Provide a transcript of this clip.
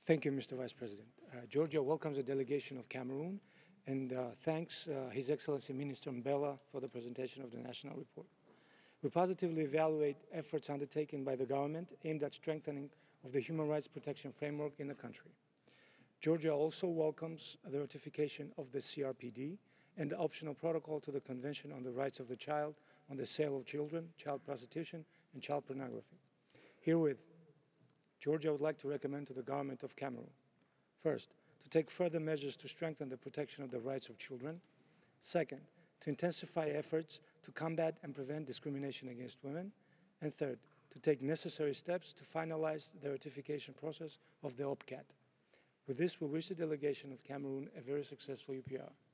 Thank you, Mr. Vice President. Georgia welcomes the delegation of Cameroon and thanks His Excellency Minister Mbella for the presentation of the national report. We positively evaluate efforts undertaken by the government aimed at strengthening of the human rights protection framework in the country. Georgia also welcomes the ratification of the CRPD and the optional protocol to the Convention on the Rights of the Child on the sale of children, child prostitution, and child pornography. Herewith, Georgia would like to recommend to the government of Cameroon, first, to take further measures to strengthen the protection of the rights of children. Second, to intensify efforts to combat and prevent discrimination against women. And third, to take necessary steps to finalize the ratification process of the OPCAT. With this, we wish the delegation of Cameroon a very successful UPR.